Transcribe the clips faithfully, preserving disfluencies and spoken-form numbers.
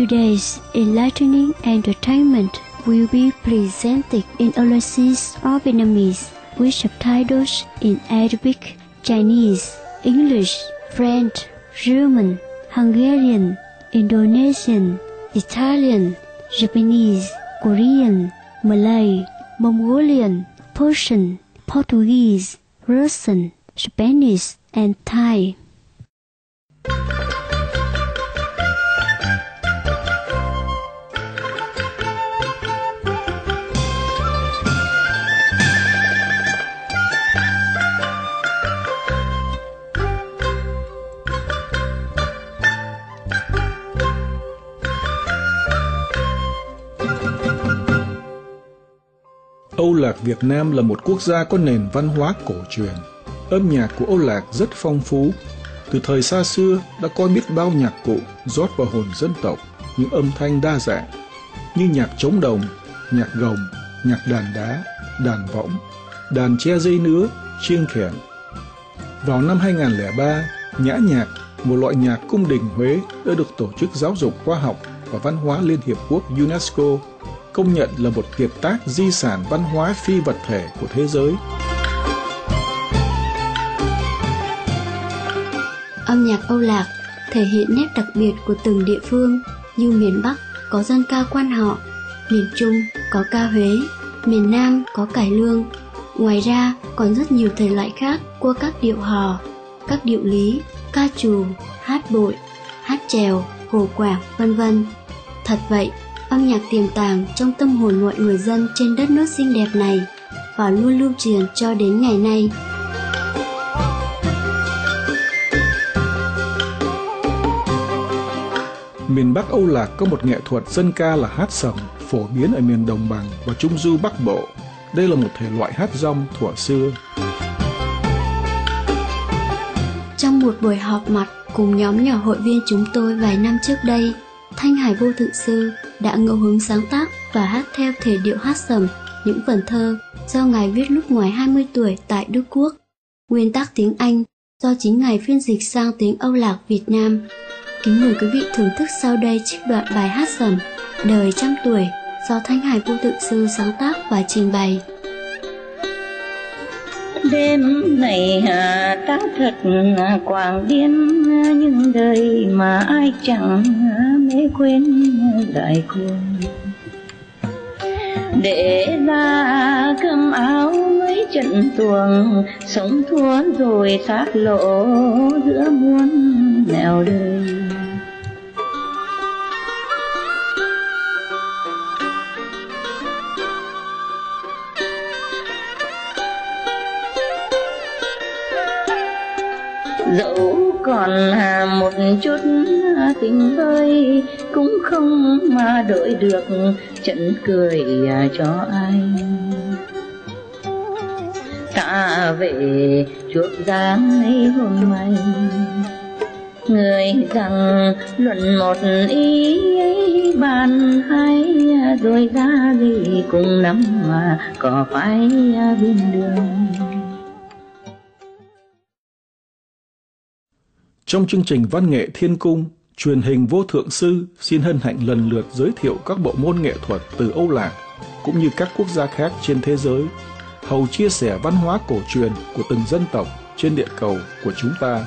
Today's enlightening entertainment will be presented in overseas or Vietnamese with subtitles in Arabic, Chinese, English, French, German, Hungarian, Indonesian, Italian, Japanese, Korean, Malay, Mongolian, Persian, Portuguese, Russian, Spanish, and Thai. Âu Lạc Việt Nam là một quốc gia có nền văn hóa cổ truyền. Âm nhạc của Âu Lạc rất phong phú. Từ thời xa xưa đã có biết bao nhạc cụ rót vào hồn dân tộc những âm thanh đa dạng như nhạc trống đồng, nhạc gồng, nhạc đàn đá, đàn võng, đàn che dây nứa, chiêng khẻng. Vào năm hai không không ba, nhã nhạc, một loại nhạc cung đình Huế đã được Tổ chức Giáo dục Khoa học và Văn hóa Liên Hiệp Quốc UNESCO công nhận là một kiệt tác di sản văn hóa phi vật thể của thế giới. Âm nhạc Âu Lạc thể hiện nét đặc biệt của từng địa phương, như miền Bắc có dân ca Quan Họ, miền Trung có ca Huế, miền Nam có cải lương. Ngoài ra còn rất nhiều thể loại khác qua các điệu hò, các điệu lý, ca trù, hát bội, hát chèo, hồ quảng, vân vân. Thật vậy, âm nhạc tiềm tàng trong tâm hồn mọi người dân trên đất nước xinh đẹp này và luôn lưu truyền cho đến ngày nay. Miền Bắc Âu Lạc có một nghệ thuật dân ca là hát sẩm, phổ biến ở miền Đồng bằng và Trung Du Bắc Bộ. Đây là một thể loại hát rong thuở xưa. Trong một buổi họp mặt cùng nhóm nhỏ hội viên chúng tôi vài năm trước đây, Thanh Hải Vô Thượng Sư đã ngẫu hứng sáng tác và hát theo thể điệu hát sẩm những vần thơ do Ngài viết lúc ngoài hai mươi tuổi tại Đức Quốc. Nguyên tác tiếng Anh do chính Ngài phiên dịch sang tiếng Âu Lạc Việt Nam. Kính mời quý vị thưởng thức sau đây trích đoạn bài hát sẩm Đời trăm tuổi do Thanh Hải Vô Thượng Sư sáng tác và trình bày. Đêm này ta thật quảng điên, nhưng đời mà ai chẳng mê quên lại cuồng. Để ra cơm áo mấy trận tuồng, sống thua rồi xác lộ giữa muôn nẻo đời. Dẫu còn một chút tình vơi, cũng không mà đổi được trận cười cho ai. Ta về chuộc dáng ấy hôm nay, người rằng luận một ý bàn hay, rồi ra gì cùng nắm mà có phải bên đường. Trong chương trình Văn nghệ Thiên Cung, truyền hình Vô Thượng Sư xin hân hạnh lần lượt giới thiệu các bộ môn nghệ thuật từ Âu Lạc cũng như các quốc gia khác trên thế giới, hầu chia sẻ văn hóa cổ truyền của từng dân tộc trên địa cầu của chúng ta.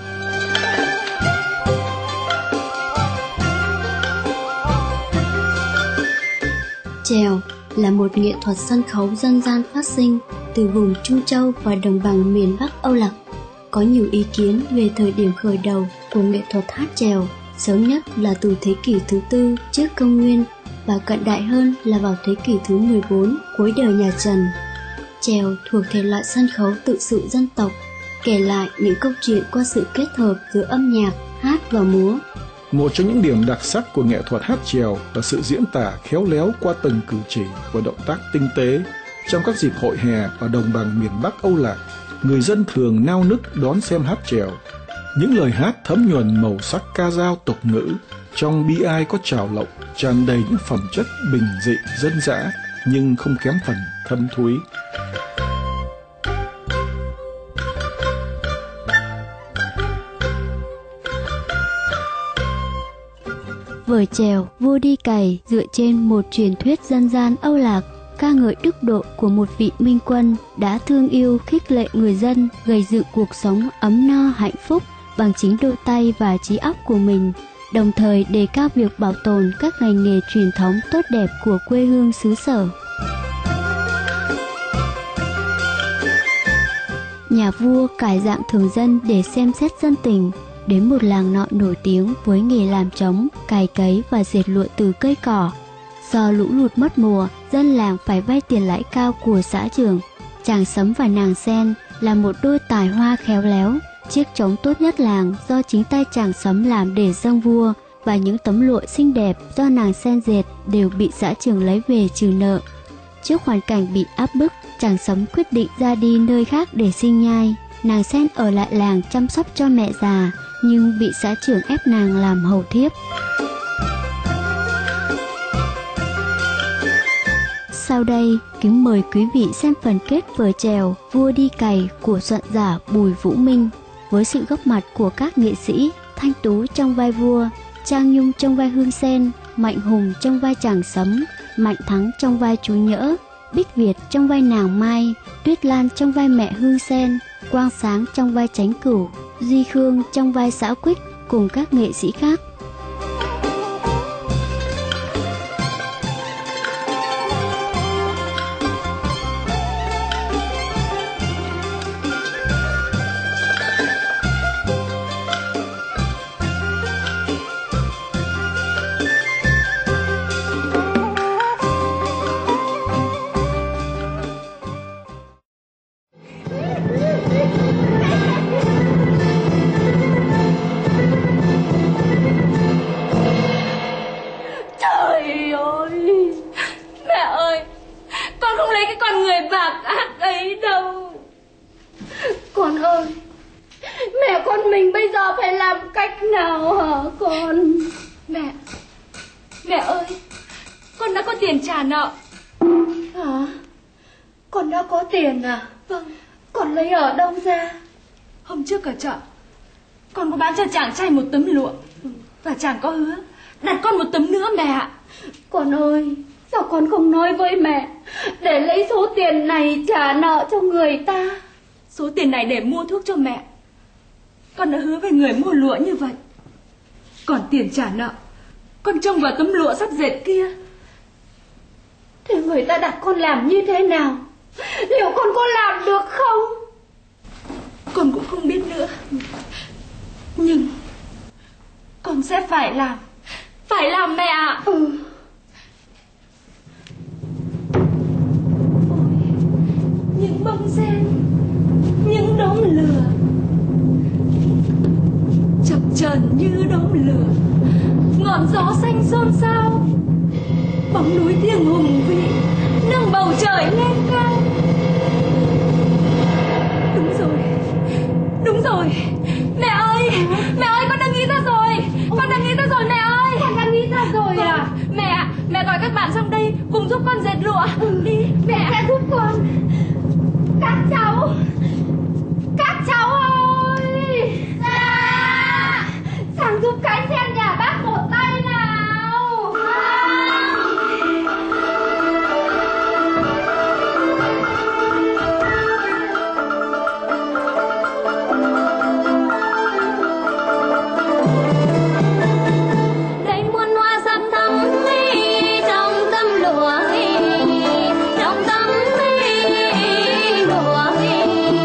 Chèo là một nghệ thuật sân khấu dân gian phát sinh từ vùng Trung Châu và đồng bằng miền Bắc Âu Lạc. Có nhiều ý kiến về thời điểm khởi đầu của nghệ thuật hát chèo, sớm nhất là từ thế kỷ thứ tư trước công nguyên và cận đại hơn là vào thế kỷ thứ mười bốn cuối đời nhà Trần. Chèo thuộc thể loại sân khấu tự sự dân tộc, kể lại những câu chuyện qua sự kết hợp giữa âm nhạc, hát và múa. Một trong những điểm đặc sắc của nghệ thuật hát chèo là sự diễn tả khéo léo qua từng cử chỉ và động tác tinh tế. Trong các dịp hội hè ở đồng bằng miền Bắc Âu Lạc, người dân thường nao nức đón xem hát chèo. Những lời hát thấm nhuần màu sắc ca dao tục ngữ, trong bi ai có trào lộng, tràn đầy những phẩm chất bình dị dân dã nhưng không kém phần thâm thúy. Vở Vở chèo Vua đi cày dựa trên một truyền thuyết dân gian Âu Lạc, ca ngợi đức độ của một vị minh quân đã thương yêu khích lệ người dân gây dựng cuộc sống ấm no hạnh phúc bằng chính đôi tay và trí óc của mình, đồng thời đề cao việc bảo tồn các ngành nghề truyền thống tốt đẹp của quê hương xứ sở. Nhà vua cải dạng thường dân để xem xét dân tình. Đến một làng nọ nổi tiếng với nghề làm trống, cày cấy và dệt lụa từ cây cỏ. Do lũ lụt mất mùa, dân làng phải vay tiền lãi cao của xã trưởng. Chàng Sấm và nàng Sen là một đôi tài hoa khéo léo. Chiếc trống tốt nhất làng do chính tay chàng Sấm làm để dâng vua, và những tấm lụa xinh đẹp do nàng Sen dệt đều bị xã trưởng lấy về trừ nợ. Trước hoàn cảnh bị áp bức, chàng Sấm quyết định ra đi nơi khác để sinh nhai. Nàng Sen ở lại làng chăm sóc cho mẹ già, nhưng bị xã trưởng ép nàng làm hầu thiếp. Sau đây, kính mời quý vị xem phần kết vở chèo Vua đi cày của soạn giả Bùi Vũ Minh, với sự góp mặt của các nghệ sĩ Thanh Tú trong vai vua, Trang Nhung trong vai Hương Sen, Mạnh Hùng trong vai chàng Sấm, Mạnh Thắng trong vai chú Nhỡ, Bích Việt trong vai nàng Mai, Tuyết Lan trong vai mẹ Hương Sen, Quang Sáng trong vai Chánh Cửu, Duy Khương trong vai Xã Quýt cùng các nghệ sĩ khác. Nợ hả? Con đã có tiền à? Vâng. Con lấy ở đâu ra? Hôm trước ở chợ con có bán cho chàng trai một tấm lụa, và chàng có hứa đặt con một tấm nữa mẹ ạ. Con ơi, sao con không nói với mẹ để lấy số tiền này trả nợ cho người ta? Số tiền này để mua thuốc cho mẹ, con đã hứa với người mua lụa như vậy. Còn tiền trả nợ con trông vào tấm lụa sắp dệt kia. Thì người ta đặt con làm như thế nào? Liệu con có làm được không? Con cũng không biết nữa. Nhưng con sẽ phải làm. Phải làm mẹ ạ. Ừ. Ôi, những bông sen, những đốm lửa chập chờn như đốm lửa, ngọn gió xanh xôn xao, bóng núi thiêng hùng vĩ nâng bầu trời lên cao. Đúng rồi, đúng rồi, mẹ ơi, mẹ ơi, con đã nghĩ ra rồi, con đã nghĩ ra rồi mẹ ơi. Con đã nghĩ ra rồi à? Mẹ, mẹ gọi các bạn sang đây cùng giúp con dệt lụa. Ừ, đi, mẹ sẽ giúp con. Các cháu, các cháu ơi, dạ, sang giúp cái sen nhà bác một tay nào. Hãy subscribe cho kênh Ghiền Mì Gõ để không bỏ lỡ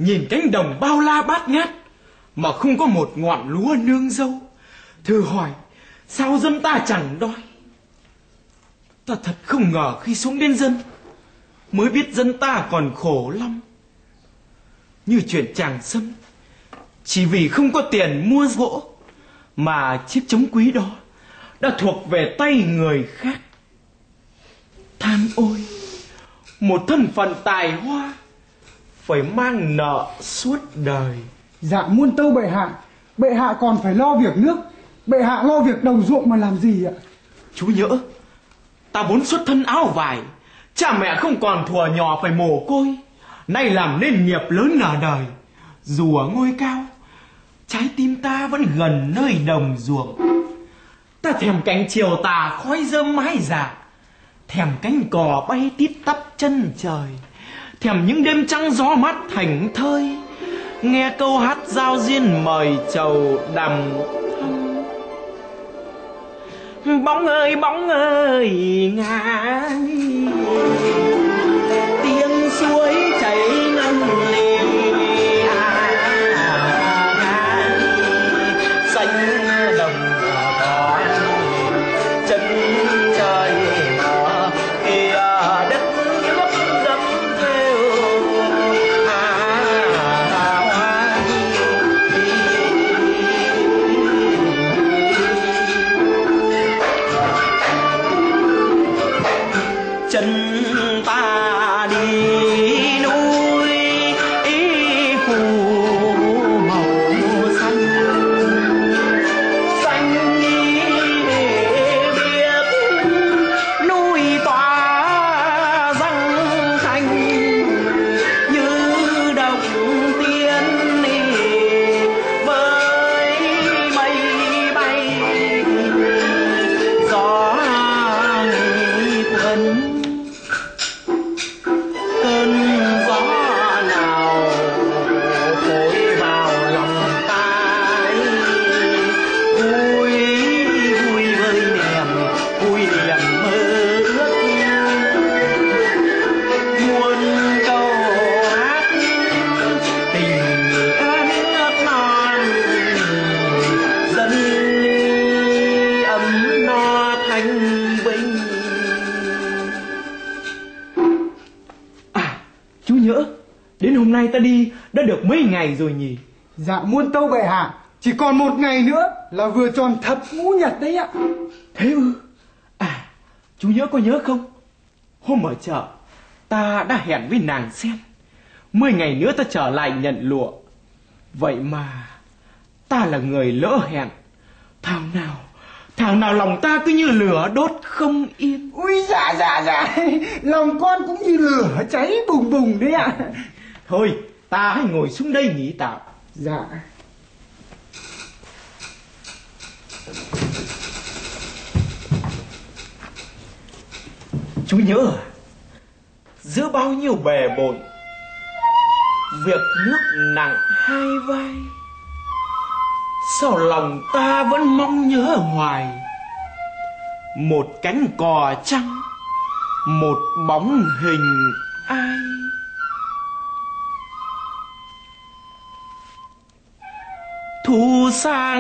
nhìn cánh đồng bao la bát ngát mà không có một ngọn lúa nương dâu. Thử hỏi sao dân ta chẳng đói? Ta thật không ngờ khi xuống đến dân mới biết dân ta còn khổ lắm. Như chuyện chàng Sâm, chỉ vì không có tiền mua gỗ mà chiếc trống quý đó đã thuộc về tay người khác. Than ôi, một thân phận tài hoa phải mang nợ suốt đời. Dạ muôn tâu bệ hạ, bệ hạ còn phải lo việc nước, bệ hạ lo việc đồng ruộng mà làm gì ạ? Chú nhỡ, ta vốn xuất thân áo vải, cha mẹ không còn thuở nhỏ phải mồ côi, nay làm nên nghiệp lớn ở đời. Dù ở ngôi cao, trái tim ta vẫn gần nơi đồng ruộng. Ta thèm cánh chiều tà khói rơm mái dạ, thèm cánh cò bay tít tắp chân trời, thèm những đêm trăng gió mát thành thơi, nghe câu hát giao duyên mời chầu đằm thăm. Bóng ơi bóng ơi ngả tiếng suối chảy ngân lì, xanh đồng cỏ chân trời mở kia đất nước gấm theo hoa chân ta đi núi ý phù màu xanh xanh đi biết núi tỏa răng xanh như đồng tiên với mây bay gió cuốn. Cơn gió nào thổi vào lòng ta, vui vui với niềm vui niềm mơ ước. Muôn câu hát tình nước non dân ly ấm no thanh vinh. Chú nhỡ, đến hôm nay ta đi đã được mấy ngày rồi nhỉ? Dạ muôn tâu bệ hạ, chỉ còn một ngày nữa là vừa tròn thập ngũ nhật đấy ạ. Thế ư? À, chú nhớ có nhớ không? Hôm ở chợ, ta đã hẹn với nàng Sen. Mười ngày nữa ta trở lại nhận lụa. Vậy mà, ta là người lỡ hẹn. Thảo nào, thảo nào lòng ta cứ như lửa đốt không yên. Ui dạ dạ dạ, lòng con cũng như lửa cháy bùng bùng đấy ạ. Thôi, ta hãy ngồi xuống đây nghỉ tạm. Dạ. Chú nhớ à, giữa bao nhiêu bề bộn, việc nước nặng hai vai, sao lòng ta vẫn mong nhớ hoài một cánh cò trắng, một bóng hình ai. Thu sang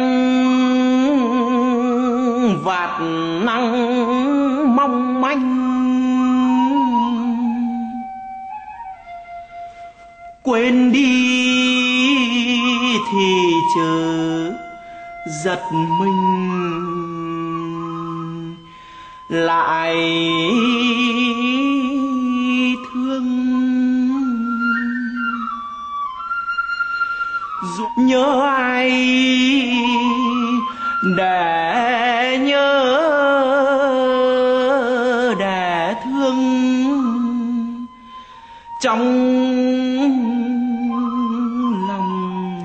vạt nắng mong manh, quên đi thì chớ giật mình, lại thương. Dù nhớ ai để nhớ để thương trong lòng.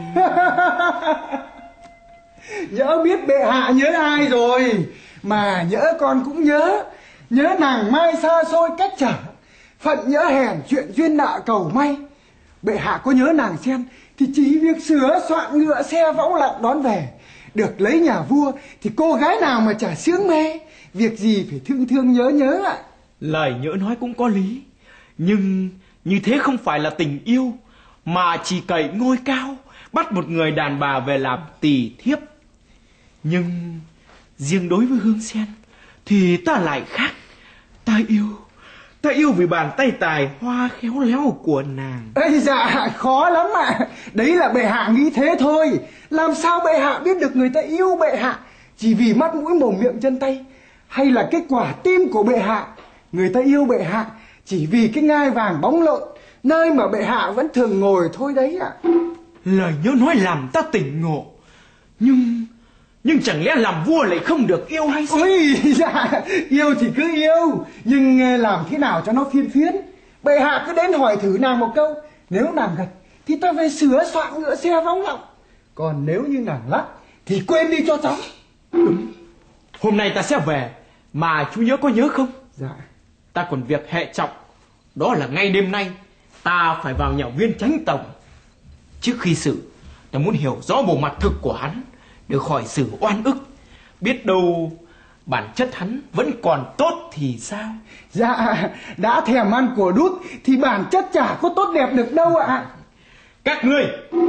Nhỡ biết bệ hạ nhớ ai rồi, mà nhỡ con cũng nhớ. Nhớ nàng mai xa xôi cách trở, phận nhỡ hèn chuyện duyên nợ cầu may. Bệ hạ có nhớ nàng Sen thì chỉ việc sửa soạn ngựa xe võng lặn đón về. Được lấy nhà vua thì cô gái nào mà chả sướng mê, việc gì phải thương thương nhớ nhớ ạ. Lời nhỡ nói cũng có lý, nhưng như thế không phải là tình yêu, mà chỉ cậy ngôi cao, bắt một người đàn bà về làm tỳ thiếp. Nhưng riêng đối với Hương Sen thì ta lại khác. Ta yêu, ta yêu vì bàn tay tài hoa khéo léo của nàng. Ây dạ, khó lắm ạ. Đấy là bệ hạ nghĩ thế thôi. Làm sao bệ hạ biết được người ta yêu bệ hạ chỉ vì mắt mũi mồm miệng chân tay, hay là cái quả tim của bệ hạ? Người ta yêu bệ hạ chỉ vì cái ngai vàng bóng lộn, nơi mà bệ hạ vẫn thường ngồi thôi đấy ạ. Lời nhớ nói làm ta tỉnh ngộ. Nhưng Nhưng chẳng lẽ làm vua lại không được yêu hay sao? Ôi dạ, yêu thì cứ yêu, nhưng làm thế nào cho nó phiên phiến. Bệ hạ cứ đến hỏi thử nàng một câu, nếu nàng gật thì ta về sửa soạn ngựa xe vóng lòng, còn nếu như nàng lắc thì quên đi cho chóng. Đúng, hôm nay ta sẽ về, mà chú nhớ có nhớ không? Dạ. Ta còn việc hệ trọng, đó là ngay đêm nay ta phải vào nhà Viên Chánh Tổng. Trước khi xử, ta muốn hiểu rõ bộ mặt thực của hắn để khỏi xử oan ức. Biết đâu bản chất hắn vẫn còn tốt thì sao? Dạ, đã thèm ăn của đút thì bản chất chả có tốt đẹp được đâu ạ. Các ngươi.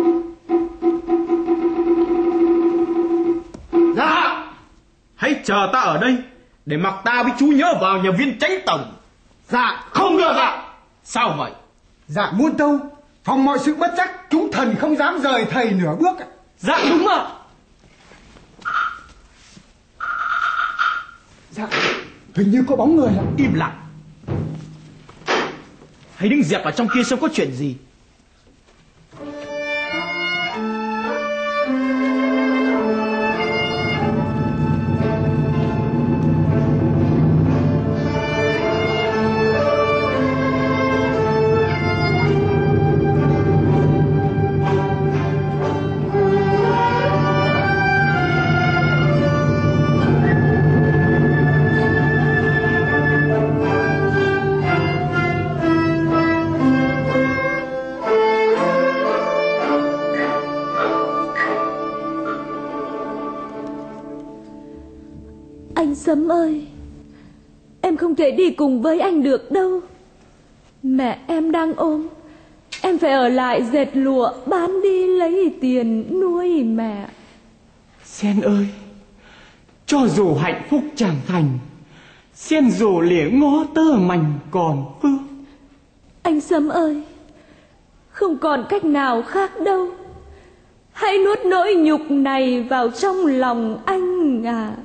Dạ, hãy chờ ta ở đây để mặc ta với chú nhớ vào nhà Viên Chánh Tổng. Dạ, không được ạ. Sao vậy? Dạ muôn tâu, phòng mọi sự bất chắc, chúng thần không dám rời thầy nửa bước ạ. Dạ đúng ạ. Dạ, hình như có bóng người ạ. Im lặng. Hãy đứng dẹp ở trong kia xem có chuyện gì. Sấm ơi, em không thể đi cùng với anh được đâu. Mẹ em đang ôm, em phải ở lại dệt lụa bán đi lấy tiền nuôi mẹ. Sen ơi, cho dù hạnh phúc chẳng thành, Sen dù lìa ngó tơ mảnh còn vương. Anh Sấm ơi, không còn cách nào khác đâu. Hãy nuốt nỗi nhục này vào trong lòng anh à.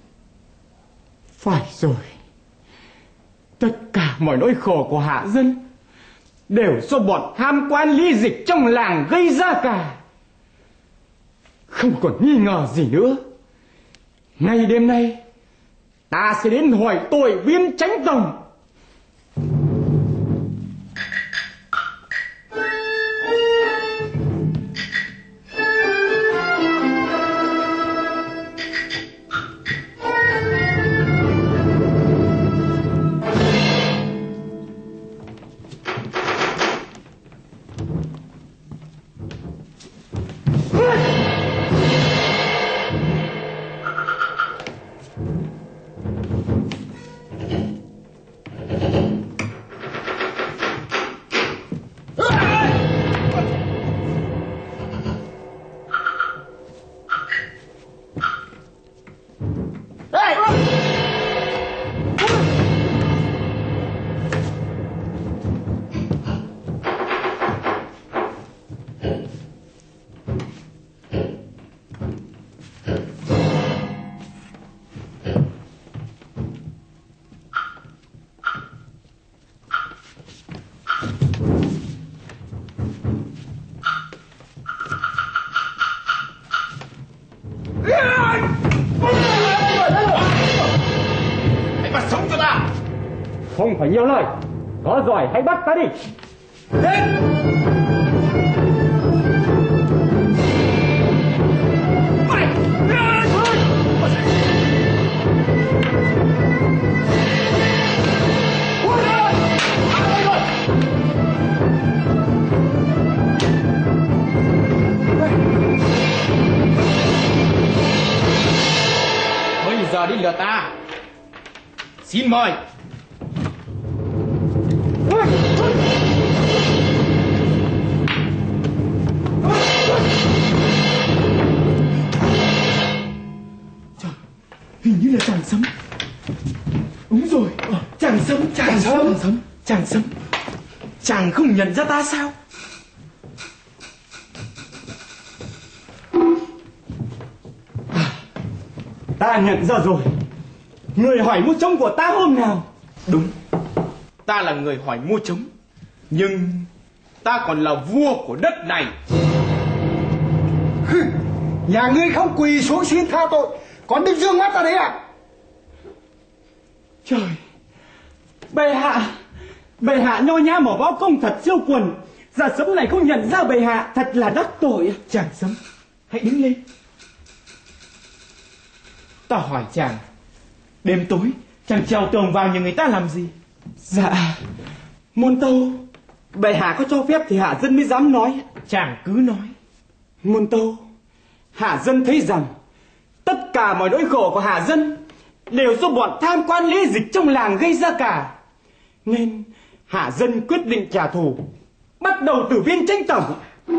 Phải rồi, tất cả mọi nỗi khổ của hạ dân đều do bọn tham quan ly dịch trong làng gây ra cả. Không còn nghi ngờ gì nữa. Ngay đêm nay ta sẽ đến hỏi tội Viên Chánh Tổng. Không phải nhiều lời, có giỏi hãy bắt ta đi. Lên! Bây giờ đi lừa ta. Xin mời. như là chàng Sấm. Đúng rồi, chàng Sấm, chàng, chàng Sấm. Chàng Sấm, chàng Sấm. Chàng không nhận ra ta sao? Ta nhận ra rồi. Người hỏi mua trống của ta hôm nào? Đúng, ta là người hỏi mua trống, nhưng ta còn là vua của đất này. Nhà ngươi không quỳ xuống xin tha tội, còn định dương mắt ta đấy à? Trời, bệ hạ, bệ hạ nho nhã mở võ công thật siêu quần. Dạ Sấm này không nhận ra bệ hạ, thật là đắc tội. Chàng Sấm, hãy đứng lên. Ta hỏi chàng, đêm tối chàng trèo tường vào nhà người ta làm gì? Dạ, Môn Tâu, bệ hạ có cho phép thì hạ dân mới dám nói. Chàng cứ nói. Môn Tâu, hạ dân thấy rằng tất cả mọi nỗi khổ của hạ dân đều do bọn tham quan lễ dịch trong làng gây ra cả, nên hạ dân quyết định trả thù, bắt đầu từ viên tranh tổng.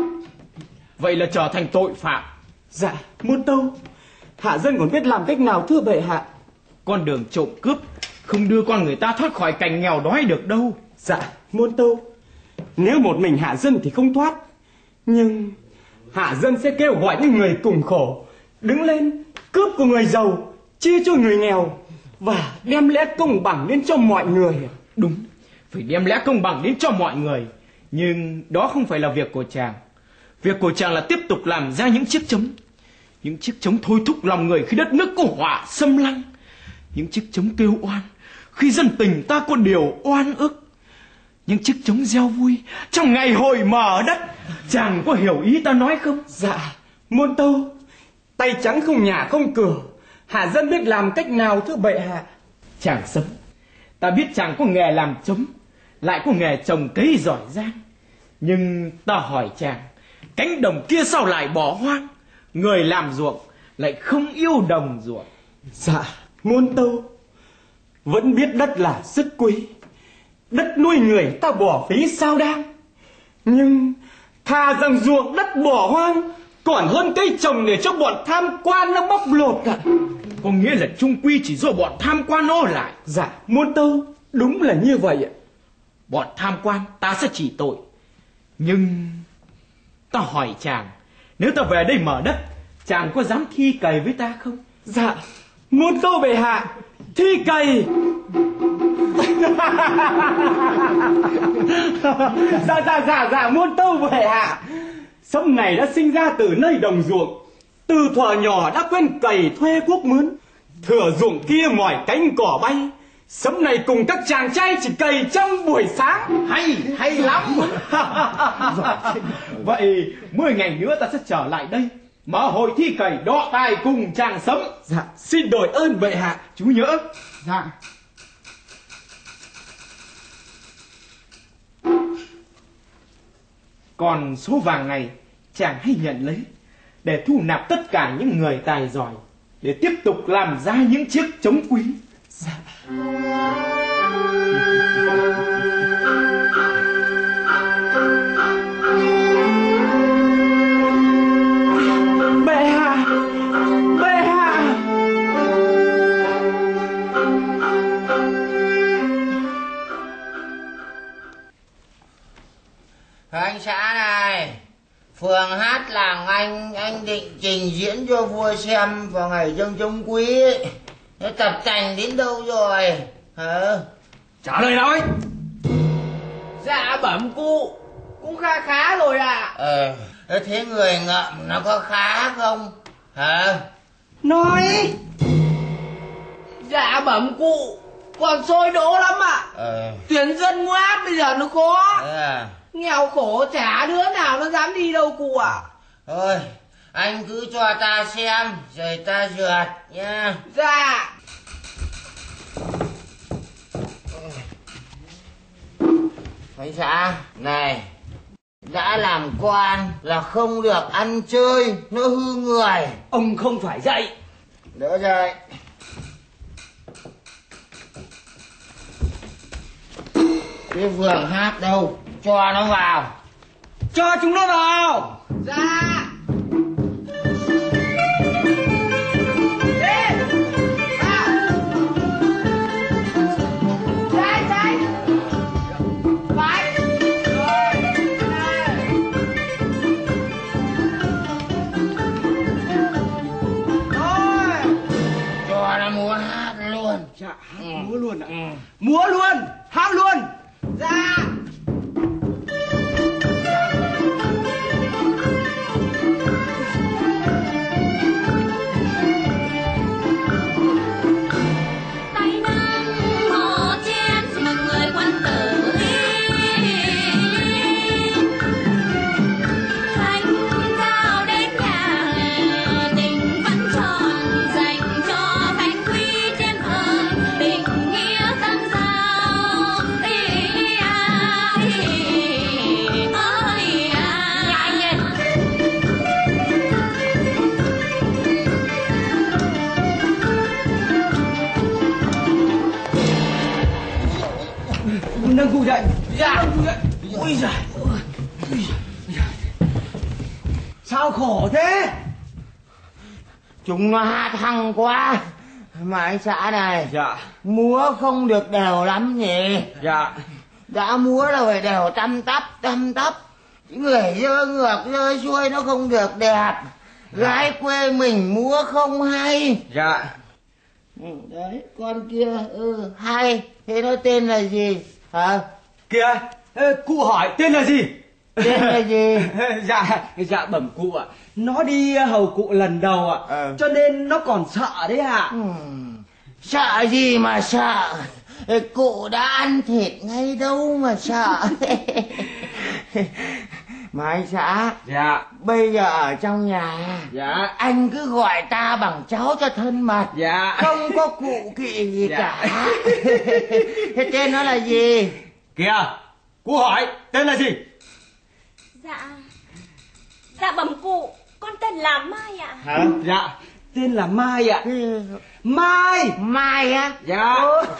Vậy là trở thành tội phạm? Dạ, Môn Tâu, hạ dân còn biết làm cách nào thưa bệ hạ? Con đường trộm cướp không đưa con người ta thoát khỏi cảnh nghèo đói được đâu. Dạ, Môn Tâu, nếu một mình hạ dân thì không thoát, nhưng hạ dân sẽ kêu gọi những người cùng khổ đứng lên cướp của người giàu, chia cho người nghèo, và đem lẽ công bằng đến cho mọi người. Đúng, phải đem lẽ công bằng đến cho mọi người. Nhưng đó không phải là việc của chàng. Việc của chàng là tiếp tục làm ra những chiếc trống. Những chiếc trống thôi thúc lòng người khi đất nước có họa xâm lăng. Những chiếc trống kêu oan khi dân tình ta có điều oan ức. Những chiếc trống reo vui trong ngày hồi mở đất. Chàng có hiểu ý ta nói không? Dạ, Môn Tâu, tay trắng không nhà không cửa, hạ dân biết làm cách nào thưa bệ hạ? Chàng Sấm, ta biết chàng có nghề làm trống, lại có nghề trồng cấy giỏi giang. Nhưng ta hỏi chàng, cánh đồng kia sao lại bỏ hoang? Người làm ruộng lại không yêu đồng ruộng. Dạ, Môn Tâu, vẫn biết đất là rất quý, đất nuôi người ta bỏ phí sao đang. Nhưng thà rằng ruộng đất bỏ hoang còn hơn cây trồng để cho bọn tham quan nó bóc lột ạ. À. Có nghĩa là chung quy chỉ do bọn tham quan ô lại? Dạ, Môn Tâu, đúng là như vậy ạ. Bọn tham quan ta sẽ chỉ tội. Nhưng ta hỏi chàng, nếu ta về đây mở đất, chàng có dám thi cày với ta không? Dạ, Môn Tâu bệ hạ, thi cày. Dạ dạ dạ dạ Môn Tâu bệ hạ, Sấm này đã sinh ra từ nơi đồng ruộng, từ thuở nhỏ đã quen cày thuê cuốc mướn. Thừa ruộng kia mỏi cánh cỏ bay, Sấm này cùng các chàng trai chỉ cày trong buổi sáng. Hay, hay lắm. Vậy mười ngày nữa ta sẽ trở lại đây mở hội thi cày đọ tài cùng chàng Sấm. Dạ, xin đội ơn bệ hạ. Chú nhớ. Dạ. Còn số vàng này chàng hãy nhận lấy để thu nạp tất cả những người tài giỏi để tiếp tục làm ra những chiếc trống quý. Dạ. Bệ hạ, bệ hạ. Anh xã này, phường hát làng anh anh định trình diễn cho vua xem vào ngày trông trống quý ấy. Tập tành đến đâu rồi hả? Trả lời nào ấy. Dạ bẩm cụ cũng khá khá rồi ạ. Ờ, thế người ngậm nó có khá không hả? Nói. Dạ bẩm cụ còn sôi đỗ lắm ạ. Ờ. Tuyển dân ngoát bây giờ nó khó. À. Nghèo khổ chả đứa nào nó dám đi đâu cụ ạ. Thôi anh cứ cho ta xem rồi ta duyệt nha. Dạ. Anh xã này, đã làm quan là không được ăn chơi, nó hư người. Ông không phải dạy. Đỡ dậy. Cái vườn hát đâu, cho nó vào. Cho chúng nó vào. Dạ. Đi. À. ạ. Ừ. Múa luôn ạ. Ừ. Múa luôn, hát luôn. Dạ. Nâng cụ dậy. Dạ. Ôi giời. Sao khổ thế? Chúng nó hát hăng quá. Mà anh xã này. Dạ. Múa không được đều lắm nhỉ? Dạ. Đã múa là phải đều tăm tắp tăm tắp. Người dơ ngược dơ xuôi nó không được đẹp. Dạ. Gái quê mình múa không hay. Dạ. Ừ, đấy con kia ừ hay. Thế nó tên là gì hả? Kìa, cụ hỏi tên là gì? Tên là gì? Dạ, dạ bẩm cụ ạ. Nó đi hầu cụ lần đầu ạ. Ừ. Cho nên nó còn sợ đấy ạ. Ừ. Sợ gì mà sợ? Cụ đã ăn thịt ngay đâu mà sợ. Mà anh xã. Dạ. Bây giờ ở trong nhà. Dạ. Anh cứ gọi ta bằng cháu cho thân mật. Dạ. Không có cụ kỵ gì dạ. cả. Thế tên nó là gì? Kìa, cụ hỏi tên là gì? Dạ. Dạ bẩm cụ, con tên là Mai ạ. Hả? Dạ. Tên là Mai ạ. Mai. Mai á? Dạ.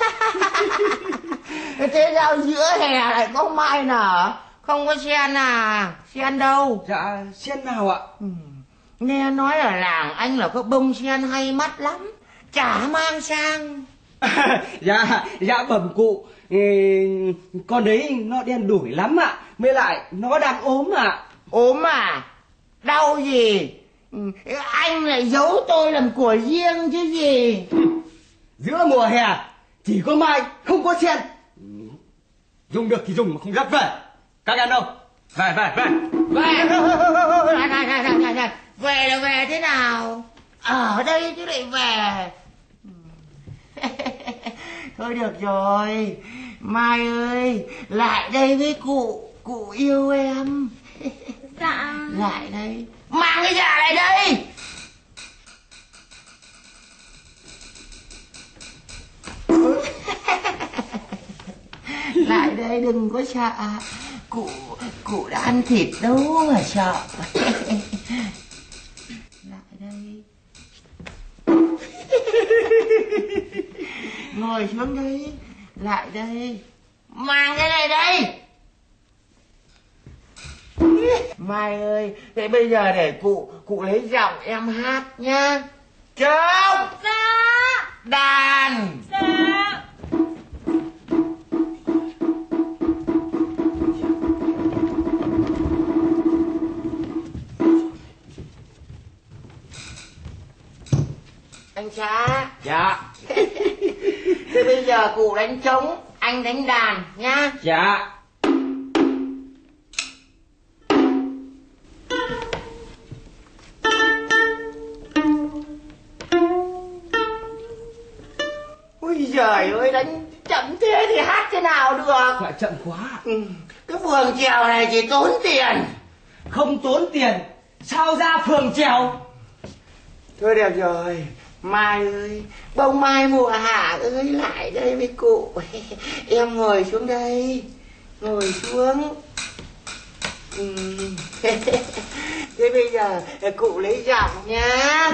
Thế sao giữa hè lại có mai nở? Không có sen à? Sen đâu? Dạ, sen nào ạ? Ừ. Nghe nói ở làng anh là có bông sen hay mắt lắm. Chả mang sang. Dạ, dạ bẩm cụ. Ừ, con đấy nó đen đủi lắm ạ. Mới lại nó đang ốm ạ. Ốm à? Đau gì? Ừ. Anh lại giấu tôi làm của riêng chứ gì. Giữa mùa hè chỉ có mai không có sen. Dùng được thì dùng mà không dắt về. Các em đâu? Về, về, về. Về. Về là về thế nào? Ở đây chứ lại về. Thôi được rồi. Mai ơi, lại đây với cụ. Cụ yêu em. Dạ. Lại đây. Mang cái dạ lại đây. Lại đây đừng có sợ. Cụ cụ đã ăn thịt đâu mà sợ. Lại đây. Ngồi xuống đây. Lại đây. Mang cái này đây. Mai ơi, thế bây giờ để cụ cụ lấy giọng em hát nhá. Trống. Dạ. Đàn. Dạ. Anh xã. Dạ. Thế bây giờ cụ đánh trống, anh đánh đàn nhá. Dạ. Ôi giời ơi, đánh chậm thế thì hát thế nào được? Dạ chậm quá. Ừ. Cái phường trèo này chỉ tốn tiền. Không tốn tiền, sao ra phường trèo? Thôi được rồi. Mai ơi, bông mai mùa hạ ơi, lại đây với cụ. Em ngồi xuống đây. Ngồi xuống. Ừ. Thế bây giờ cụ lấy giọng nhá.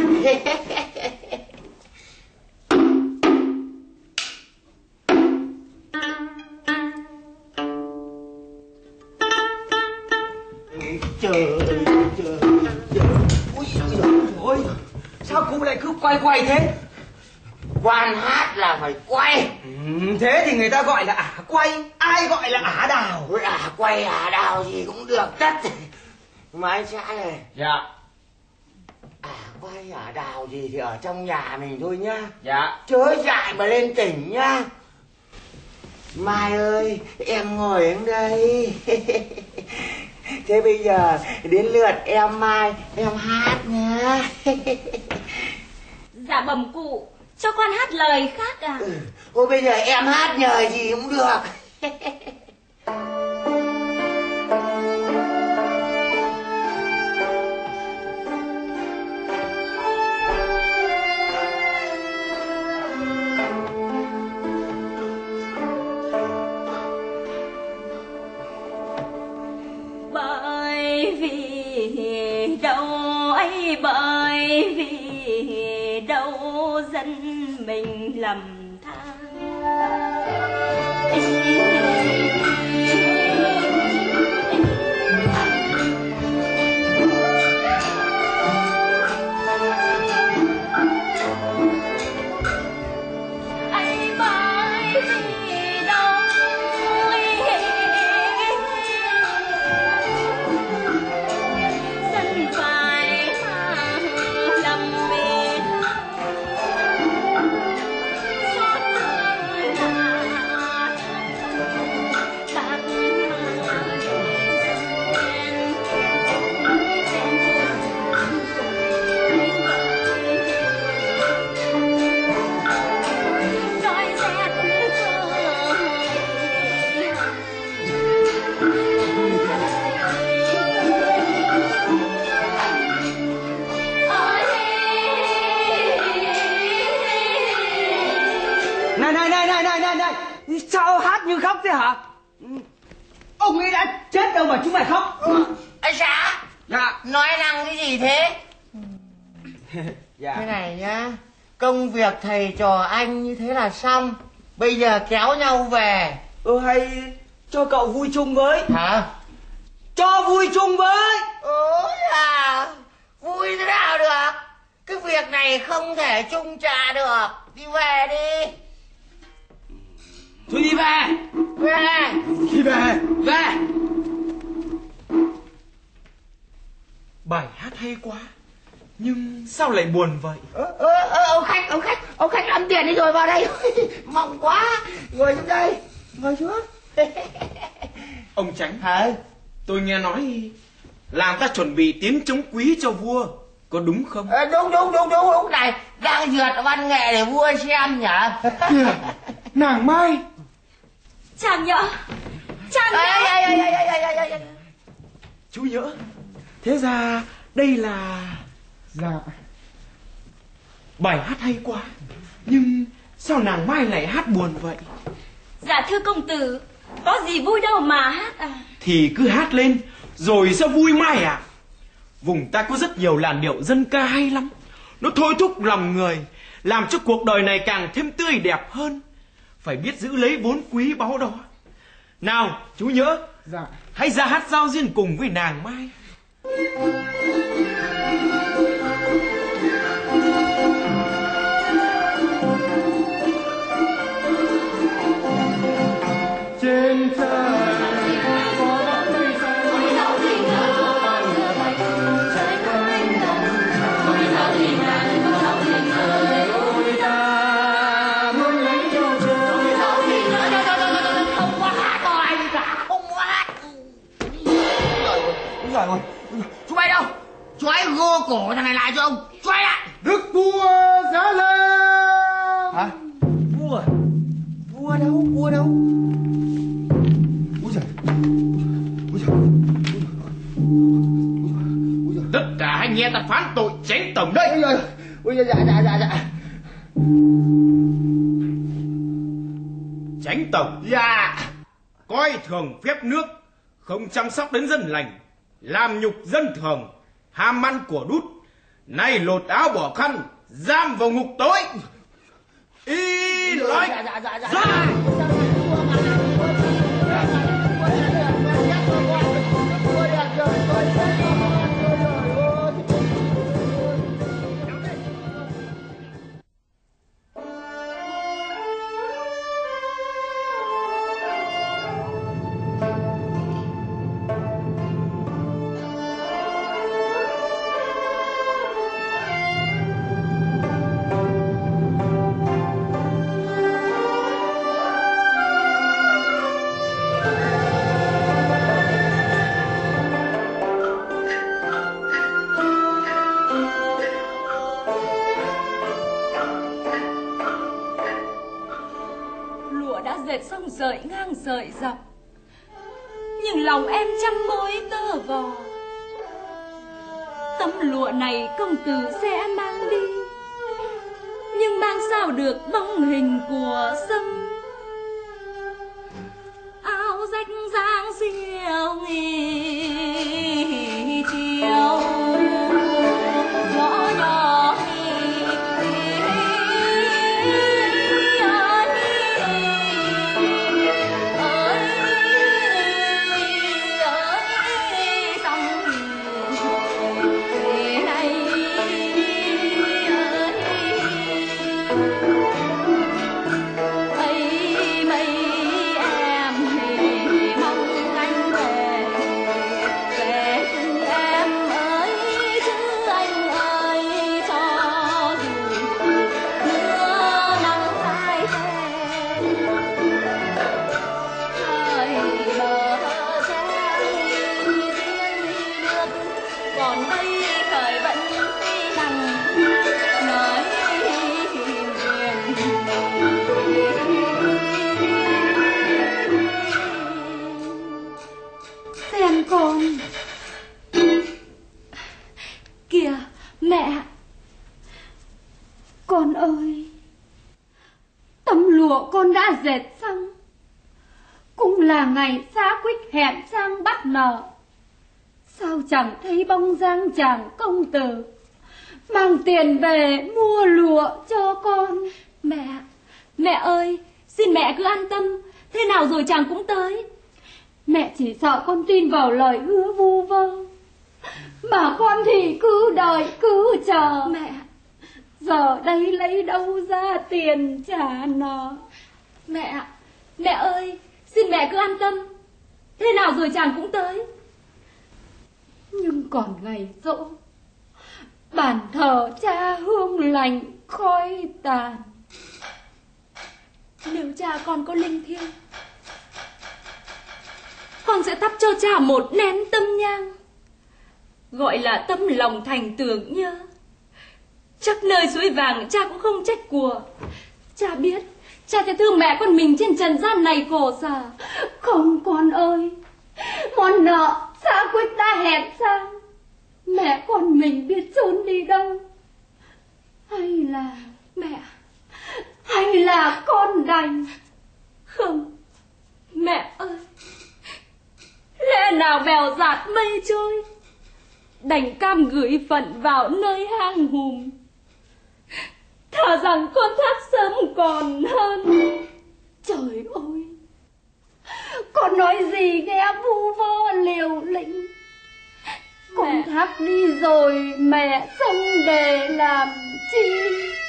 Trời ơi, trời ơi. Ôi trời ơi, sao cụ lại cứ quay quay thế? Quan hát là phải quay. Ừ, thế thì người ta gọi là ả quay, ai gọi là ả đào? Ôi, ả quay ả đào gì cũng được tất. Mà anh xã này. Dạ. Ả Vai ả đào gì thì ở trong nhà mình thôi nhá. Dạ. Chớ dại mà lên tỉnh nhá. Mai ơi, em ngồi ở đây. Thế bây giờ đến lượt em Mai, em hát nhá. Dạ bẩm cụ, cho con hát lời khác à? Ừ. Thôi bây giờ em hát nhờ gì cũng được. Bởi vì đâu ấy, bởi vì đâu dân mình lầm than. Này này này này này này này, sao hát như khóc thế hả? Ông ấy đã chết đâu mà chúng mày khóc? Ừ. Anh xã. Dạ. Nói năng cái gì thế? Dạ. Thế này nhá, công việc thầy trò anh như thế là xong. Bây giờ kéo nhau về. Ừ, hay cho cậu vui chung với. Hả? Cho vui chung với. Ôi à, vui thế nào được? Cái việc này không thể chung trả được. Đi về đi. Thôi đi về. Về. Đi về. Về. Bài hát hay quá, nhưng sao lại buồn vậy? Ơ, ơ, ơ, ông khách, ông khách, ông khách ăn tiền đi rồi vào đây. Mong quá. Ngồi xuống đây. Ngồi xuống. Ông Chánh, Hả? tôi nghe nói làm ta chuẩn bị tiến chống quý cho vua, có đúng không? Ờ, đúng đúng đúng đúng lúc này đang duyệt văn nghệ để vua xem nhỉ. Kìa, nàng Mai. Chàng nhỡ, chàng nhỡ. Ê, ê, ê, ê, ê, ê, ê, ê. Chú nhỡ, thế ra đây là... Dạ. Bài hát hay quá, nhưng sao nàng Mai lại hát buồn vậy? Dạ thưa công tử, có gì vui đâu mà hát à? Thì cứ hát lên, rồi sẽ vui mai à? Vùng ta có rất nhiều làn điệu dân ca hay lắm. Nó thôi thúc lòng người, làm cho cuộc đời này càng thêm tươi đẹp hơn. Phải biết giữ lấy vốn quý báu đó. Nào, chú nhỡ, Dạ. hãy ra hát giao duyên cùng với nàng Mai. Trên trời có bóng mây xanh, ôi dẫu thì ngỡ bao giờ bạch chạy quanh lòng. Ôi dẫu thì ngàn, ôi dẫu thì ngờ, ôi ta muốn lấy nhau chờ. Ôi dẫu thì ngỡ, Không có hát đâu anh cả, không có hát. Rồi, rồi, rồi. Chú bay đâu? Chú ấy gô cổ thằng này lại cho ông. Chú ấy lại. Đức vua giá lâm. Hả? Vua à? Vua đâu? Vua đâu? Úi giời. Úi giời. Úi giời. Tất cả hãy nghe ta phán tội Chánh tổng đây. Ôi giời. Ôi giời, dạ, dạ, dạ, dạ. Chánh tổng, Dạ. coi thường phép nước, không chăm sóc đến dân lành, làm nhục dân thường, ham ăn của đút, nay lột áo bỏ khăn, giam vào ngục tối. Y nói Dạ, dạ, dạ, dạ. ra. xong sợi ngang sợi dọc, nhưng lòng em trăm mối tơ vò. Tấm lụa này công tử sẽ mang đi, nhưng mang sao được bóng hình của sông. Áo rách dáng xiêu nghỉ chiều gió nhỏ con. Kìa mẹ, con ơi, tấm lụa con đã dệt xong, cũng là ngày xã Quýt hẹn sang bắt nợ. Sao chẳng thấy bóng dáng chàng công tử mang tiền về mua lụa cho con? Mẹ, mẹ ơi, xin mẹ cứ an tâm, thế nào rồi chàng cũng tới. Mẹ chỉ sợ con tin vào lời hứa vu vơ, mà con thì cứ đợi cứ chờ. Mẹ, giờ đây lấy đâu ra tiền trả nợ? Mẹ, mẹ ơi, xin mẹ cứ an tâm, thế nào rồi chàng cũng tới. Nhưng còn ngày dỗ, bàn thờ cha hương lành khói tàn. Nếu cha con có linh thiêng, con sẽ thắp cho cha một nén tâm nhang, gọi là tấm lòng thành tưởng nhớ. Chắc nơi suối vàng cha cũng không trách của. Cha biết cha sẽ thương mẹ con mình trên trần gian này khổ sở. Không con ơi, món nợ xã Quýt đã hẹn sang, mẹ con mình biết trốn đi đâu. Hay là mẹ, hay là con đành? Không, mẹ ơi, lẽ nào bèo dạt mây trôi, đành cam gửi phận vào nơi hang hùm. Thà rằng con thác sớm còn hơn. Trời ơi, con nói gì nghe vu vơ liều lĩnh. Con mẹ thác đi rồi mẹ sống để làm chi?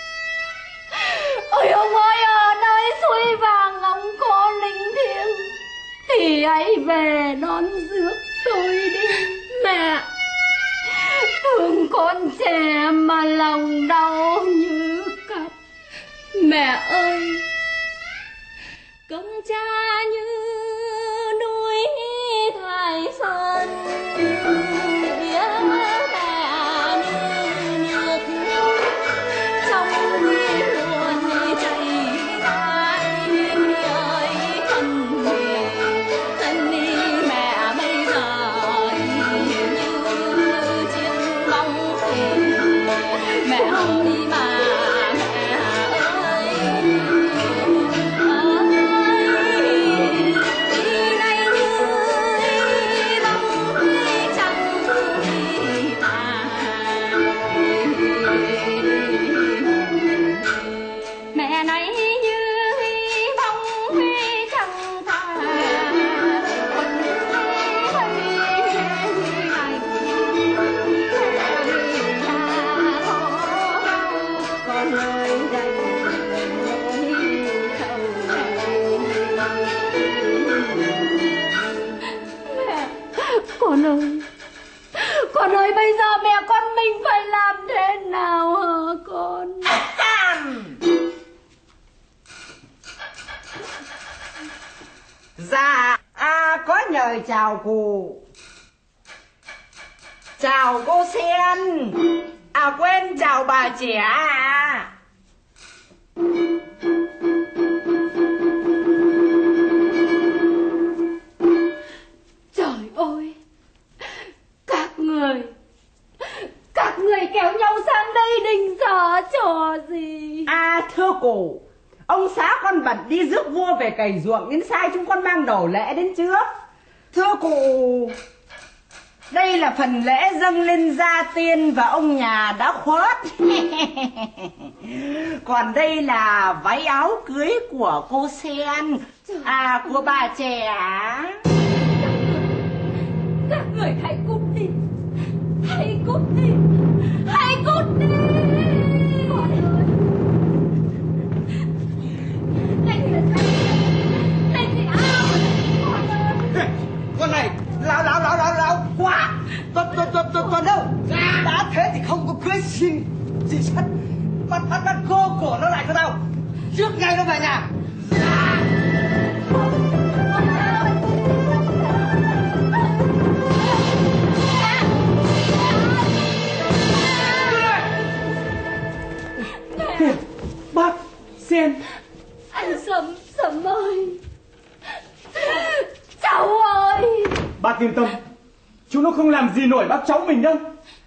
Ôi ông ơi, ở nơi suối vàng ông có linh thiêng thì hãy về đón rước tôi đi. Mẹ, thương con trẻ mà lòng đau như cắt. Mẹ ơi, công cha như núi Thái Sơn, nghĩa mẹ như nước trong nguồn chảy ra. Ơi thân mẹ, thân đi mẹ bây giờ như chiếc bóng thềm. Mẹ không đi mà con ơi, con ơi, bây giờ mẹ con mình phải làm thế nào hả con? Dạ, à, có nhờ chào cụ. Chào cô Sen. À quên, chào bà trẻ à. có trò gì? À thưa cụ, ông xã con bận đi rước vua về cày ruộng đến sai chúng con mang đồ lễ đến trước. Thưa cụ, đây là phần lễ dâng lên gia tiên và ông nhà đã khuất. Còn đây là váy áo cưới của cô Sen, à của bà trẻ. Các người hãy cút đi, hãy cút đi, hãy cút đi. Con ơi, đây thì là sao? Đây thì ao. Con ơi, Con này lão lão lão lão lão quá. Tuần tuần tuần tuần tuần đâu? Đã thế thì không có cưới xin gì hết. Bắt bắt bắt cô cổ nó lại cho tao. Trước ngày nó về nhà. Bác Sen. anh Sầm, Sầm ơi, cháu ơi. Bác yên tâm, chúng nó không làm gì nổi bác cháu mình đâu.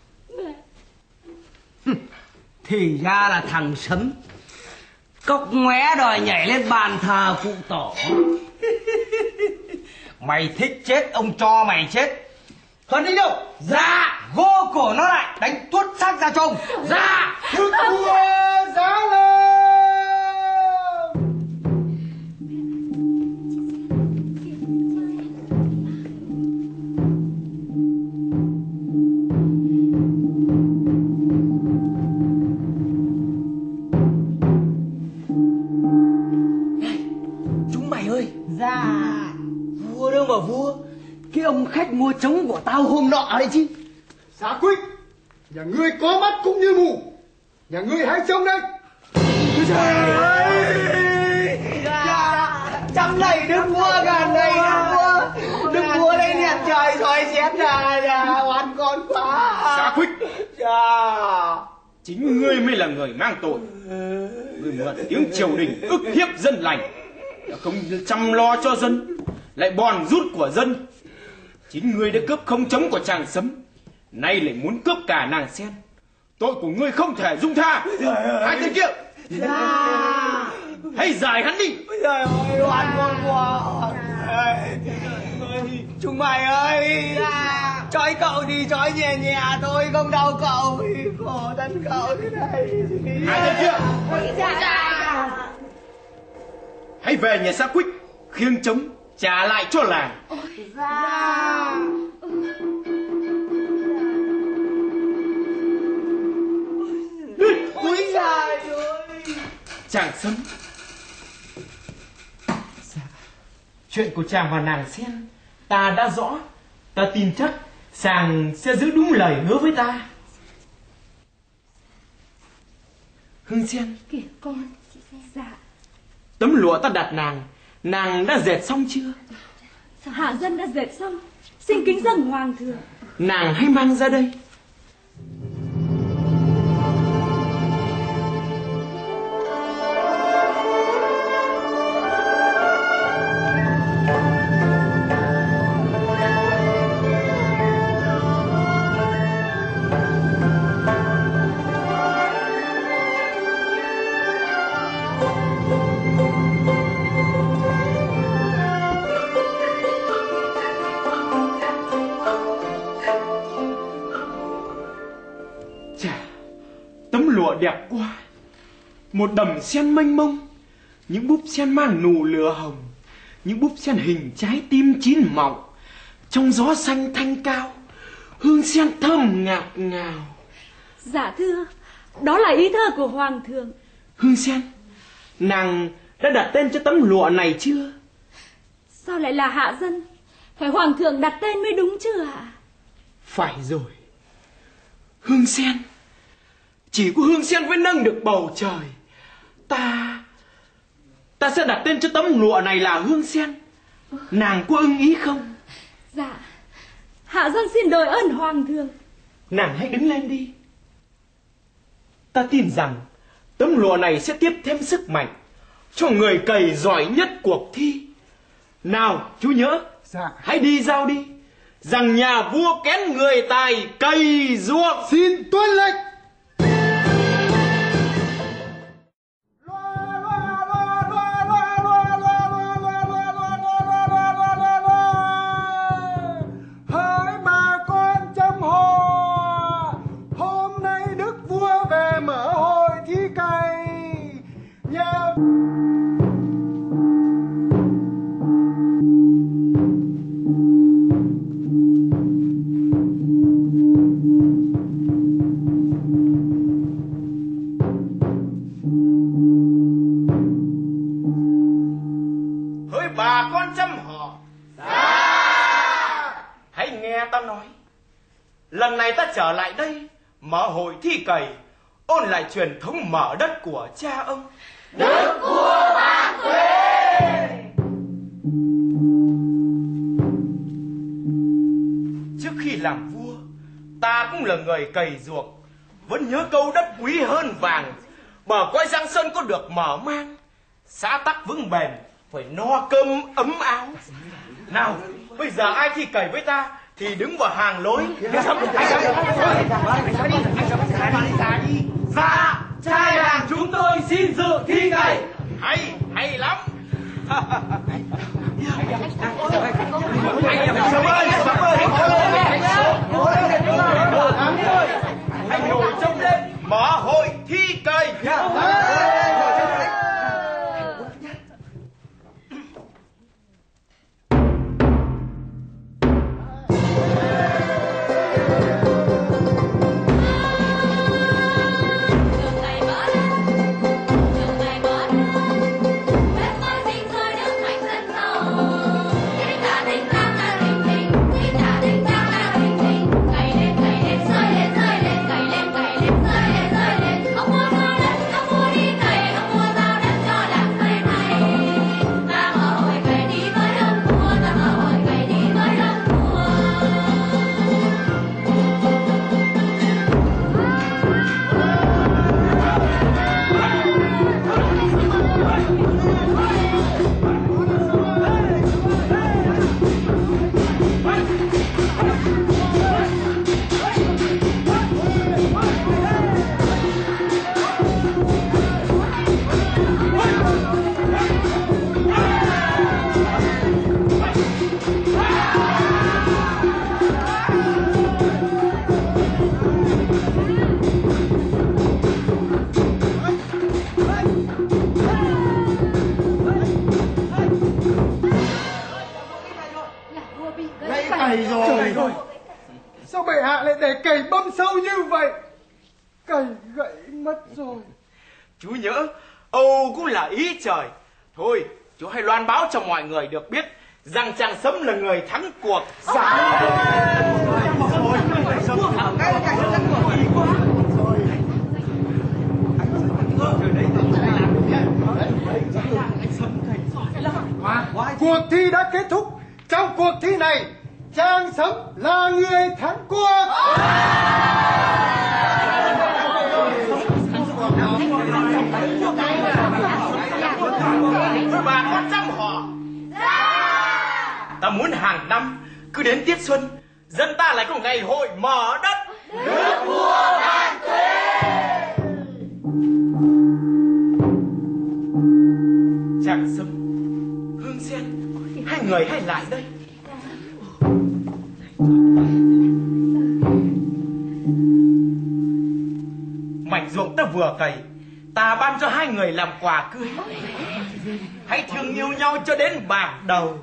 Thì ra là thằng Sấm. Cốc ngoé đòi nhảy lên bàn thờ cụ tổ. Mày thích chết ông cho mày chết. Hơn đi đâu? Dạ. Gô cổ nó lại đánh tuốt xác ra trông. Dạ. Thức vua giá lên. Chúng mày ơi. Dạ. Vua đâu mà vua. Cái ông khách mua trống của tao hôm nọ đấy chứ. Xá Quýt, nhà ngươi có mắt cũng như mù. Nhà ngươi hãy trông đây. Trời ơi. Trăm này đức vua, ngàn này đức vua. Đức vua lên hiện trời rồi xét ra nhà oan con quá. Xá Quýt, Dạ. chính ngươi mới là người mang tội. Ngươi mượn tiếng triều đình ức hiếp dân lành, đã không chăm lo cho dân, lại bòn rút của dân. Chính ngươi đã cướp không trống của chàng Sấm, nay lại muốn cướp cả nàng Sen. Tội của ngươi không thể dung tha. Hai tên kia, Dạ. hãy giải hắn đi. Trời ơi, oan con quá. Chúng mày ơi, trói cậu thì trói nhẹ nhẹ thôi, không đau cậu. Khổ thân cậu thế này. Hai tên kia, Dạ. hãy về nhà Xá Quýt khiêng trống trả lại cho làng. Dạ. Úi giời ơi. Chàng Sấm. Dạ, chuyện của chàng và nàng Sen ta đã rõ. Ta tin chắc chàng sẽ giữ đúng lời hứa với ta. Hương Sen, Kìa con. Dạ. tấm lụa ta đặt nàng, nàng đã dệt xong chưa? Hạ dân đã dệt xong, xin kính dâng hoàng thượng. Nàng hãy mang ra đây. Đẹp quá. Một đầm sen mênh mông, những búp sen mang nụ lửa hồng, những búp sen hình trái tim chín mọng, trong gió xanh thanh cao, hương sen thơm ngạt ngào. Dạ thưa, đó là ý thơ của hoàng thượng. Hương Sen, nàng đã đặt tên cho tấm lụa này chưa? Sao lại là Hạ dân? Phải hoàng thượng đặt tên mới đúng chứ ạ? Phải rồi. Hương Sen, chỉ có Hương Sen mới nâng được bầu trời. Ta Ta sẽ đặt tên cho tấm lụa này là Hương Sen. Nàng có ưng ý không? Dạ, Hạ dân xin đợi ơn hoàng thượng. Nàng hãy đứng lên đi. Ta tin rằng tấm lụa này sẽ tiếp thêm sức mạnh cho người cày giỏi nhất cuộc thi. Nào chú nhớ, Dạ. hãy đi giao đi, rằng nhà vua kén người tài cày ruộng. Xin tuân lệnh. trở lại đây mở hội thi cày, ôn lại truyền thống mở đất của cha ông. Đức vua Vạn Tuế. Trước khi làm vua, ta cũng là người cày ruộng, vẫn nhớ câu đất quý hơn vàng. Bờ cõi Giang Sơn có được mở mang, xã tắc vững bền, phải no cơm ấm áo. Nào, bây giờ ai thi cày với ta thì đứng vào hàng lối. Dạ, trai làng chúng tôi xin dự thi cày. Hay, hay lắm. Anh ngồi trông lên. Mở hội thi cày. Cày rồi. Sao bệ hạ lại để cày băm sâu như vậy? Cày gãy mất rồi. Chú nhớ, Âu cũng là ý trời. Thôi, chú hãy loan báo cho mọi người được biết rằng chàng Sấm là người thắng cuộc. Dạ. Cuộc thi đã kết thúc. Trong cuộc thi này, Trang Sấm là người thắng cuộc. Bà có trăm họ. Ta muốn hàng năm cứ đến Tiết Xuân, dân ta lại có ngày hội mở đất. Đức vua Vạn Tuế. Trang Sấm, Hương Sen, hai người hãy lại đây. Mảnh ruộng ta vừa cày, ta ban cho hai người làm quà cưới. Hãy thương yêu nhau cho đến bạc đầu.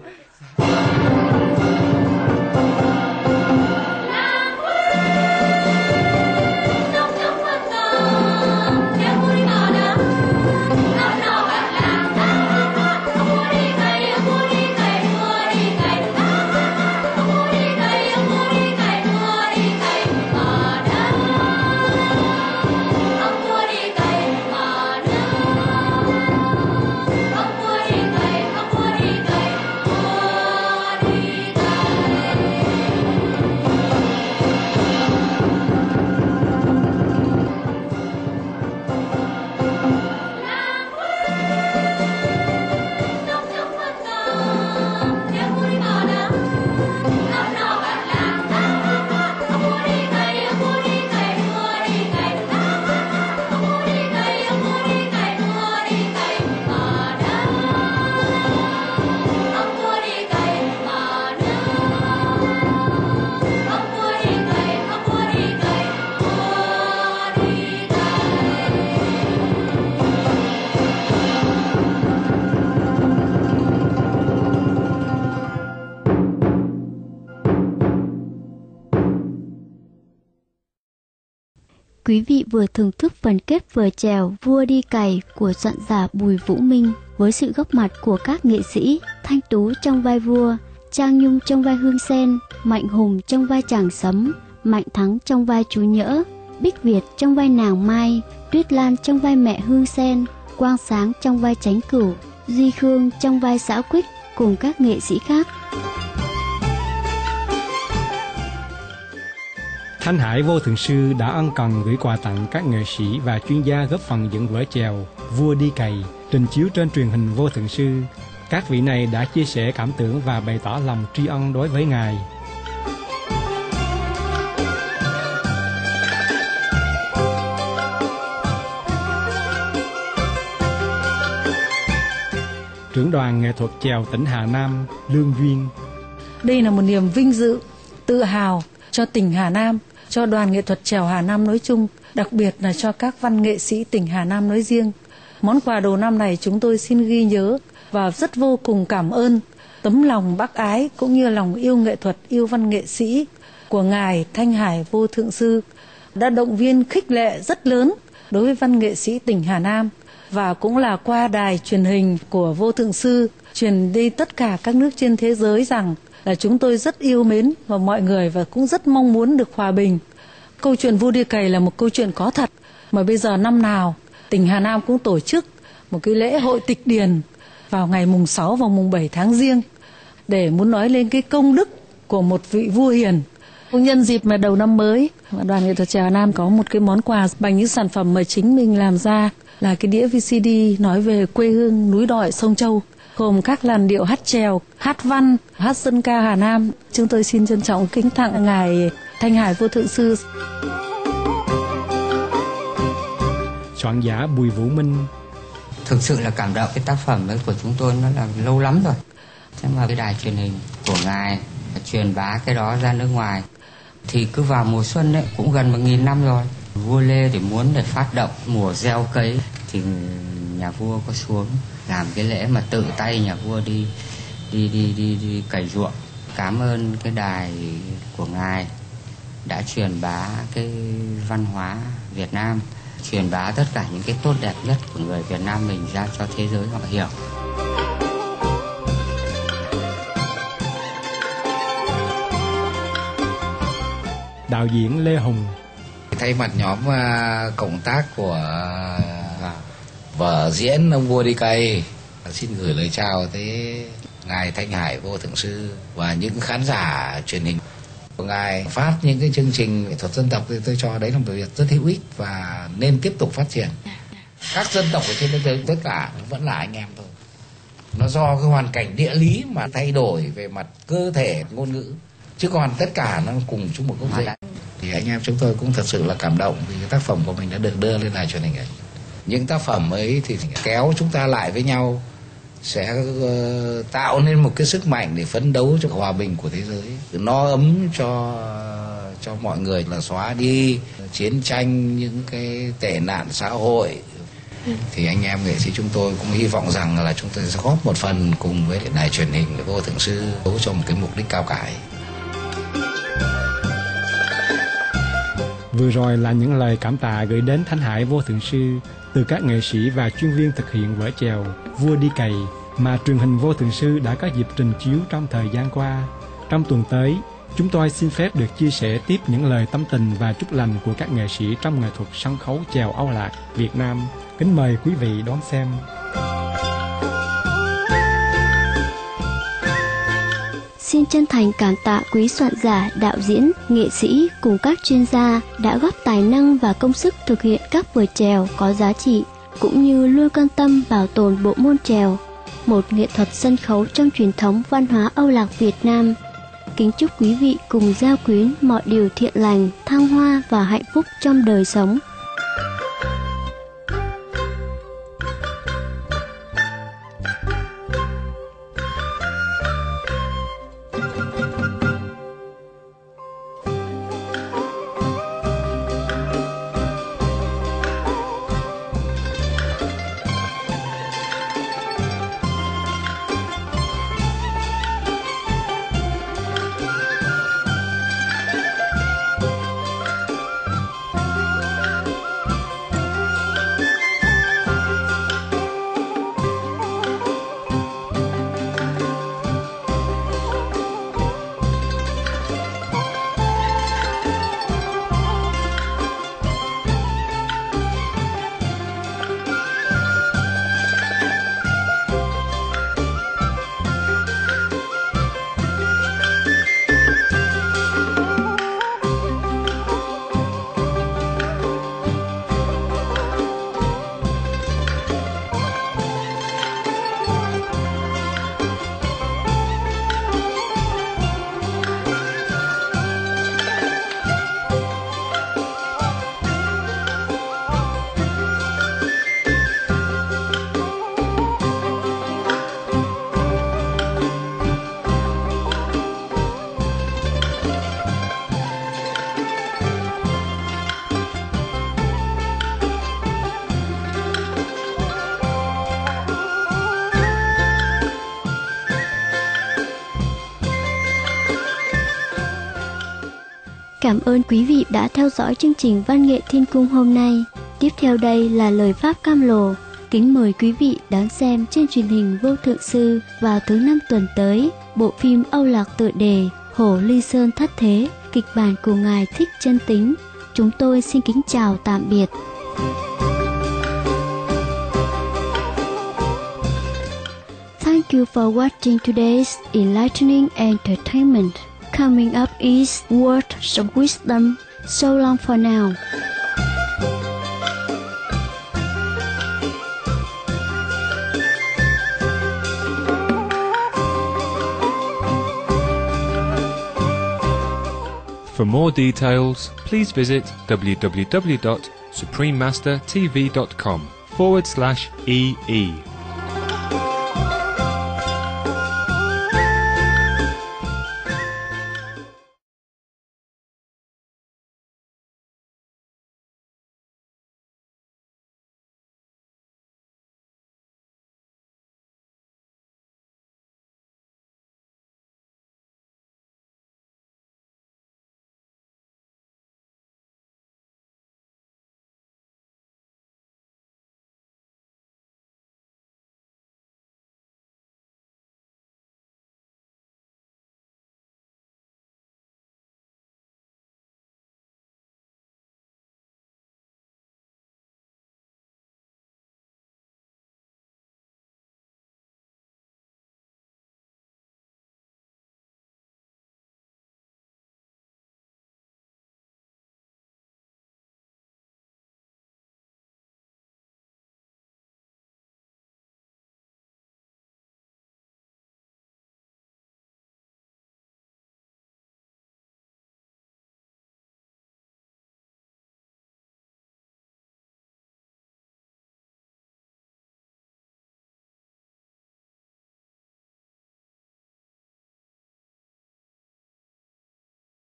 Quý vị vừa thưởng thức phần kết vở chèo Vua đi cày của soạn giả Bùi Vũ Minh với sự góp mặt của các nghệ sĩ Thanh Tú trong vai vua, Trang Nhung trong vai Hương Sen, Mạnh Hùng trong vai chàng Sấm Mạnh Thắng trong vai chú Nhỡ, Bích Việt trong vai nàng Mai, Tuyết Lan trong vai mẹ Hương Sen, Quang Sáng trong vai Chánh Cửu, Duy Khương trong vai Xã Quýt cùng các nghệ sĩ khác. Thanh Hải Vô Thượng Sư đã ân cần gửi quà tặng các nghệ sĩ và chuyên gia góp phần dựng vở chèo Vua Đi Cày trình chiếu trên truyền hình Vô Thượng Sư. Các vị này đã chia sẻ cảm tưởng và bày tỏ lòng tri ân đối với Ngài. Trưởng đoàn nghệ thuật chèo tỉnh Hà Nam Lương Duyên: Đây là một niềm vinh dự, tự hào cho tỉnh Hà Nam, cho đoàn nghệ thuật chèo Hà Nam nói chung, đặc biệt là cho các văn nghệ sĩ tỉnh Hà Nam nói riêng. Món quà đầu năm này chúng tôi xin ghi nhớ và rất vô cùng cảm ơn tấm lòng bác ái cũng như lòng yêu nghệ thuật, yêu văn nghệ sĩ của Ngài Thanh Hải Vô Thượng Sư đã động viên khích lệ rất lớn đối với văn nghệ sĩ tỉnh Hà Nam, và cũng là qua đài truyền hình của Vô Thượng Sư truyền đi tất cả các nước trên thế giới rằng là chúng tôi rất yêu mến và mọi người và cũng rất mong muốn được hòa bình. Câu chuyện Vua Đi Cày là một câu chuyện có thật, mà bây giờ năm nào tỉnh Hà Nam cũng tổ chức một cái lễ hội tịch điền vào ngày mùng sáu và mùng bảy tháng Giêng để muốn nói lên cái công đức của một vị vua hiền. Nhân dịp mà đầu năm mới, đoàn nghệ thuật chèo Hà Nam có một cái món quà bằng những sản phẩm mà chính mình làm ra, là cái đĩa vê xê đê nói về quê hương núi đọi sông Châu, gồm các làn điệu hát chèo, hát văn, hát dân ca Hà Nam. Chúng tôi xin trân trọng kính tặng Ngài Thanh Hải Vô Thượng Sư. Soạn giả Bùi Vũ Minh: Thực sự là cảm động, cái tác phẩm ấy của chúng tôi nó là lâu lắm rồi. Xem vào cái đài truyền hình của Ngài truyền bá cái đó ra nước ngoài thì cứ vào mùa xuân ấy, cũng gần một nghìn năm rồi, vua Lê thì muốn để phát động mùa gieo cấy thì nhà vua có xuống làm cái lễ mà tự tay nhà vua đi đi đi đi, đi cày ruộng. Cảm ơn cái đài của Ngài đã truyền bá cái văn hóa Việt Nam, truyền bá tất cả những cái tốt đẹp nhất của người Việt Nam mình ra cho thế giới họ hiểu. Đạo diễn Lê Hùng: Thay mặt nhóm uh, cộng tác của uh, vở diễn Ông Vua Đi Cày, xin gửi lời chào tới Ngài Thanh Hải Vô Thượng Sư và những khán giả truyền hình của Ngài. Phát những cái chương trình nghệ thuật dân tộc thì tôi cho đấy là một việc rất hữu ích và nên tiếp tục phát triển. Các dân tộc ở trên thế giới tất cả vẫn là anh em thôi. Nó do cái hoàn cảnh địa lý mà thay đổi về mặt cơ thể, ngôn ngữ, chứ còn tất cả nó cùng chung một gốc rễ. Thì anh em chúng tôi cũng thật sự là cảm động vì cái tác phẩm của mình đã được đưa lên đài truyền hình ấy. Những tác phẩm ấy thì kéo chúng ta lại với nhau, sẽ uh, tạo nên một cái sức mạnh để phấn đấu cho hòa bình của thế giới, no ấm cho cho mọi người, là xóa đi chiến tranh, những cái tệ nạn xã hội. Thì anh em nghệ sĩ chúng tôi cũng hy vọng rằng là chúng tôi sẽ góp một phần cùng với đài truyền hình Vô Thượng Sư cho một cái mục đích cao cả ấy. Vừa rồi là những lời cảm tạ gửi đến Thanh Hải Vô Thượng Sư từ các nghệ sĩ và chuyên viên thực hiện vở chèo Vua Đi Cày mà truyền hình Vô Thượng Sư đã có dịp trình chiếu trong thời gian qua. Trong tuần tới, chúng tôi xin phép được chia sẻ tiếp những lời tâm tình và chúc lành của các nghệ sĩ trong nghệ thuật sân khấu chèo Âu Lạc Việt Nam. Kính mời quý vị đón xem. Xin chân thành cảm tạ quý soạn giả, đạo diễn, nghệ sĩ cùng các chuyên gia đã góp tài năng và công sức thực hiện các vở chèo có giá trị, cũng như luôn quan tâm bảo tồn bộ môn chèo, một nghệ thuật sân khấu trong truyền thống văn hóa Âu Lạc Việt Nam. Kính chúc quý vị cùng gieo quyến mọi điều thiện lành, thăng hoa và hạnh phúc trong đời sống. cảm ơn quý vị đã theo dõi chương trình Văn nghệ Thiên Cung hôm nay. Tiếp theo đây là lời pháp cam lồ. Kính mời quý vị đón xem trên truyền hình Vô Thượng Sư vào thứ năm tuần tới bộ phim Âu Lạc tựa đề Hổ Ly Sơn Thất Thế, kịch bản của ngài Thích Chân Tính. Chúng tôi xin kính chào tạm biệt. Thank you for watching today's enlightening entertainment. Coming up is Words of Wisdom. So long for now. For more details, please visit w w w dot supreme master t v dot com forward slash E E.